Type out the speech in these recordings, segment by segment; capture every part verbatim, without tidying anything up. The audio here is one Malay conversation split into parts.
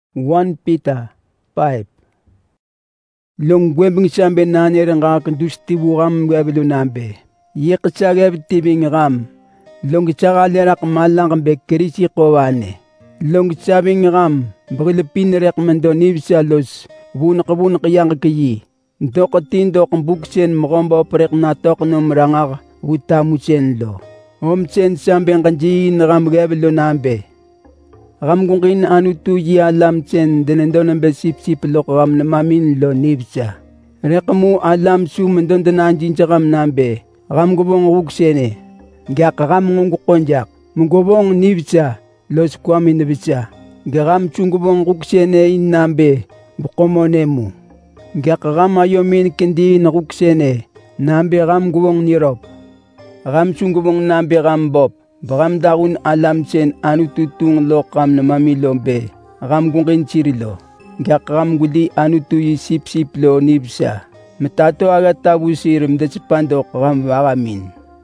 First Peter five. Long gwembing sambe nanere ngak dusti buram gabelo nambe. Yek chagab tibing ram. Long chaga lerak malang be kerisi kowane. Long chabing ram brilpin rek mendo nibsalos bun qabun qiyang kiyi. Dok tin dok buksen mgombo prek na tok num rangar utamuchen lo. Om chen sambe kanji ram gabelo nambe. Ram gungin anu tu yi alam chen denendon be sip sip lok ram namamin lo nibsa. Rekamu alam su mendon denanjin chakam nambe. Ram gubong ruksene. Gak ram ngungu konjak. Mungubong nibsa los kwami nibsa. Garam chungubong ruksene in nambe bukomonemu. Gak ram ayomin kendi na ruksene. Nambe ram gubong nirop. Ram chungubong nambe ram bob. Bagam daun alam chen anu tutung lo kam na mamilombe. Ram gungin chirilo. Gak ram guli anu tuyi sip sip lo nibsa. Metato agat tabu sirim dechipandok ram wagamin.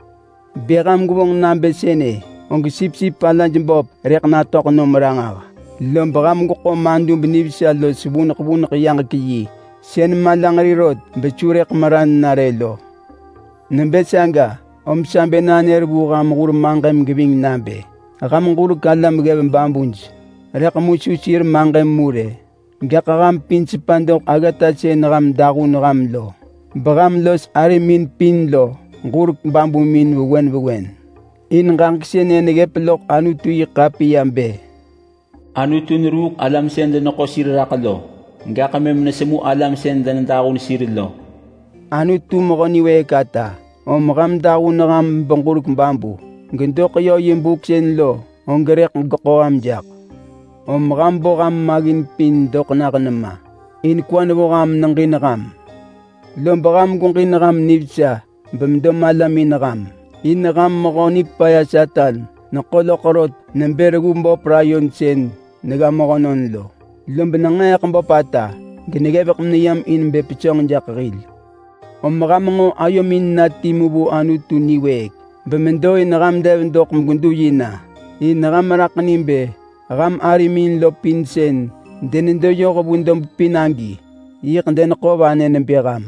Beram gubong nambe sene. Ong sip sip palanjimbob rek na tok no maranga. Lom bagam guko mandu benibsa lo subunak bunak yang kiyi. Sen malang rirod becurek maran narelo. Nembesanga. Om sambe naner bu gam gur mangem giving nambe. Gam gur kalam gevin bambunj. Rek musu sir mangem mure. Gak gam pinch pandok agata chen gam dagun gam lo. Bagam los arimin pin lo. Gur bambu min wen wen. In gang sene negepelok anu tuyi kapi yambe. Anu tunruk alam sende nako sirakalo. Gak kamem nasemu alam sende dagun sirilo. Anu tu mogoni we kata. Om ram daun ram banguruk bambu. Gendok yo yimbuk sen lo. Om gerek goko amjak. Om ram bo ram magin pin dok na kanama. In kwan bo ram nangin ram. Lom ram gungin ram nibsa. Bamdom alamin ram. In ram magoni paya satan. Nakolo korot. Nambergumbo prayon sen. Nagamokonon lo. Lom benangay akong pata. Ginagabak niyam in bepichong jakaril. Om ramango ayomin na timubu anu tuniwek. Bemendoy na ram devin dok mgunduyina. In ram rakanimbe. Ram arimin lo pinsen. Denendoyo kabundong pinangi. Yik den ko wane nembe ram.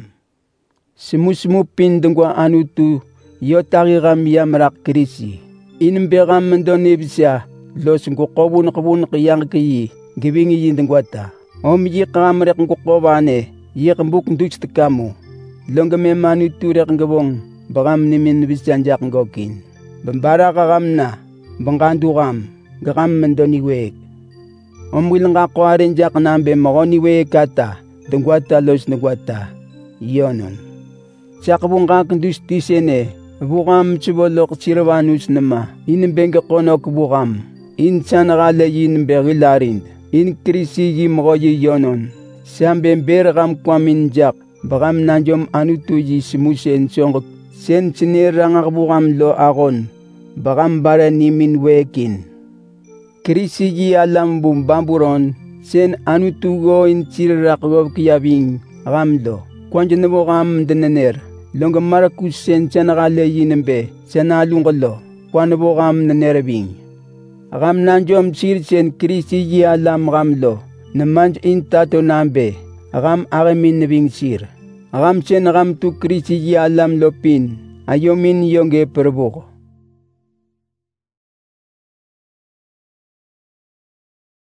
Simusmu pindungwa anu tu. Yotari ram yam rak krisi. Inmbe ram mendo nebisya. Los ngukobun kabun kiyang kiyi. Gibingi yindengwata. Om yik ram rek nguko wane. Yik mbuk nduch tekamu. Longa me manu turek ngabong bagam ni min bisjanjak ngokin. Bambara ka gam na bangkandu gam gam mendoni wek. Omwil nga kwarin jak nambe magoni wek kata dengwata los negwata yonon. Sakabong ka kandusti sene bukam chibolok chirawanus nama in benga konok bukam in chanagala yin begilarin in krisi yi magoyi yonon. Sambe bergam kwamin jak. Bagam nanjom anu tuji simusen song sen sinirang akbukam lo akon. Bagam bara nimin wekin. Krisi ji alam bumbamburon sen anu tugo in chirakob kiyabing ramlo. Kwanjo nabo kam denener. Longa marakus sen chanakale yinembe sanalungalo. Kwanabo kam nanerabing. Ram nanjom sir sen krisi ji alam ramlo. Namanj in tato nambe. Ram aramin nabing sir. Ram chen ram tu krisi yi alam lopin. Ayomin yonge perbuk.